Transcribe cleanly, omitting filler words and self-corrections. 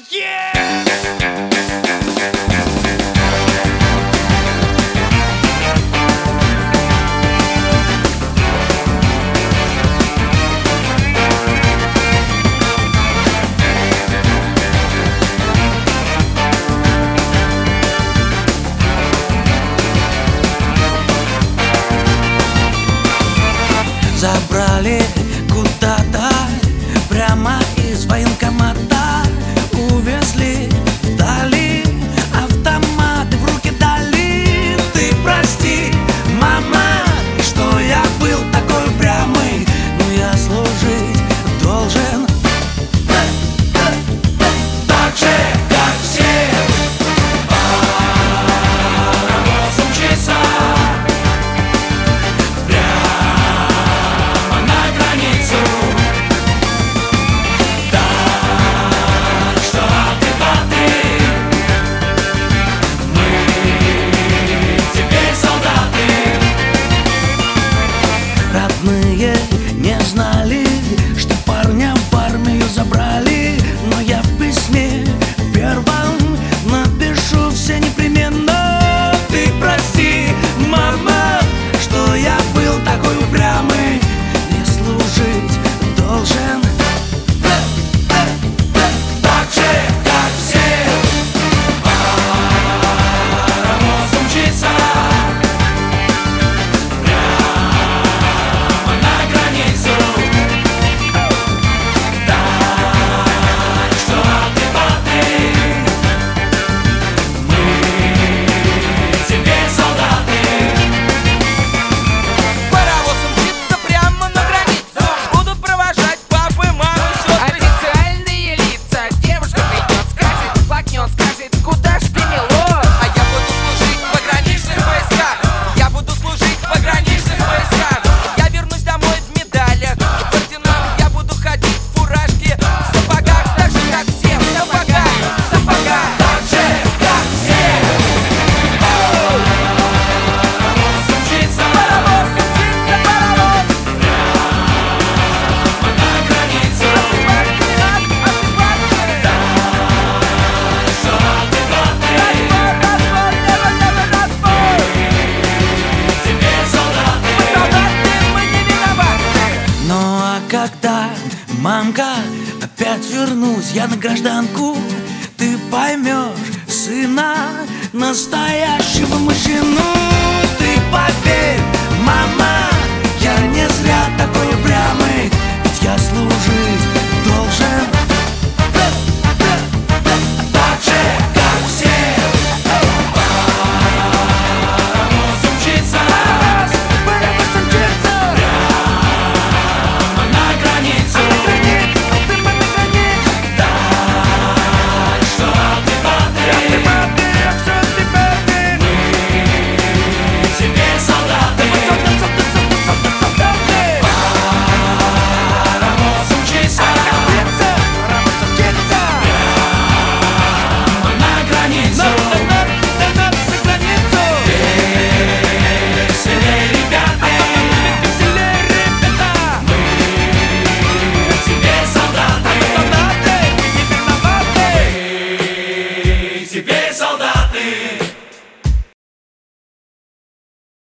Забрали куда-то прямо из военкомата, увезли вдали, автоматы в руки дали. Ты прости, мама, что я был такой упрямый, но я служить должен так же, как все. Паровоз мчится не знали, что парня в армию забрали. Но я в письме первом напишу все непременно. Ты прости, мама, что я был такой упрямый, не служить должен так же, как все. Паровоз мчится когда, мамка, опять вернусь я на гражданку, ты поймешь сына, настоящего мужчину. Ты поверь, мама.